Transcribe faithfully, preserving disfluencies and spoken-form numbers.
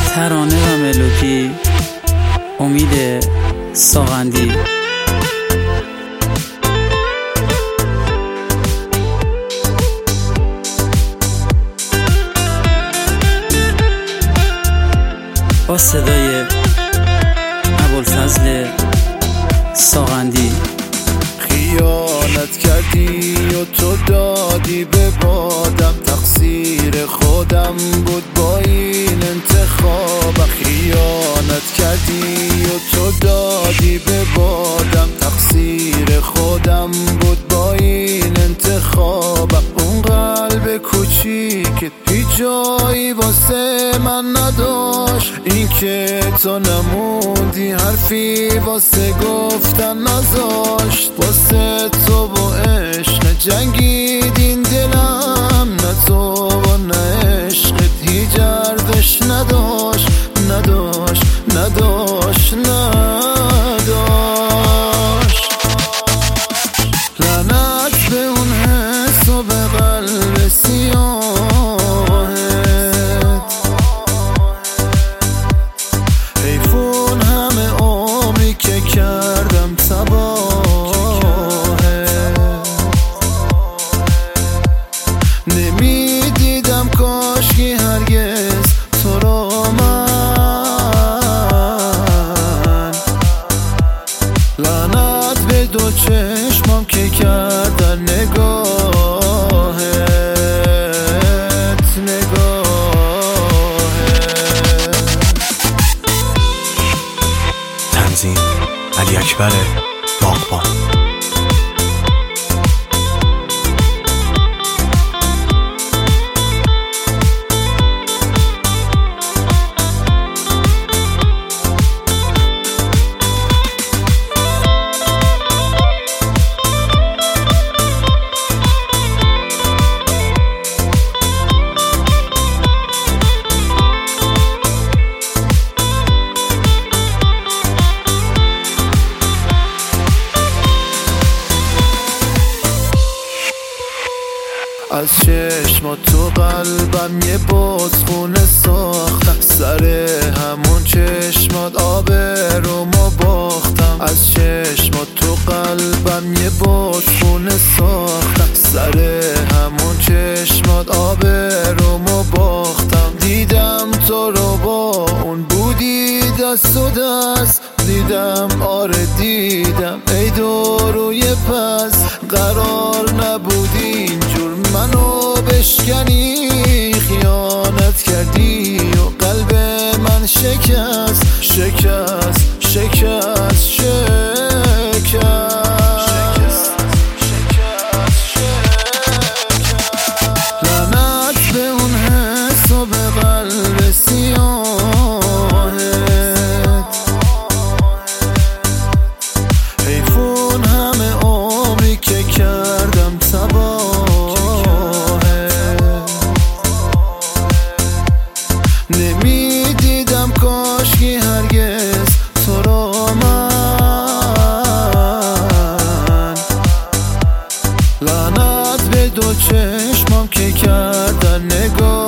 ترانه و ملودی امید ساغندی. با صدای ابوالفضل ساغندی. خیانت کردی و تو دادی به بادم، تقصیر خودم بود با این انتخابم. خیانت کردی و تو دادی به بادم، تقصیر خودم بود با این انتخابم. اون قلب کوچیک هیچ جایی واسه من نداشت، این که تو نموندی حرفی واسه گفتن نذاشت. واسه تو با عشق جنگیدین دلم، نه تو با نه عشقت هیچ ارزش نداشت نداشت نداشت نداشت. لعنت به اون حس و به قلب سیاهت، حیفون همه عمری که کردم تباهت. نمیدیدم کاشکی هرگز تو رو من. لعنت به دو چشمام که کردن نگاهت نگاهت. تنظیم علی اکبر باغبان. از چشم تو قلبم یه بادخونه ساختم، سر همون چشمات آب رومو باختم. از چشم تو قلبم یه بادخونه ساختم، سر همون چشمات آب رومو باختم. دیدم تو رو با اون بودی دست و دست، دیدم آره دیدم ای دوروی پس. قرار نبودی اینجور منو بشکنی، خیانت کردی و قلب من شکست شکست شکست شکست. لعنت به اون حس و به قلب سیاهت، حیفون همه عمری که کردم تباهت. نمیدیدم کاشکی هرگز تو رو من. لعنت به دو چشمام که کردن نگاه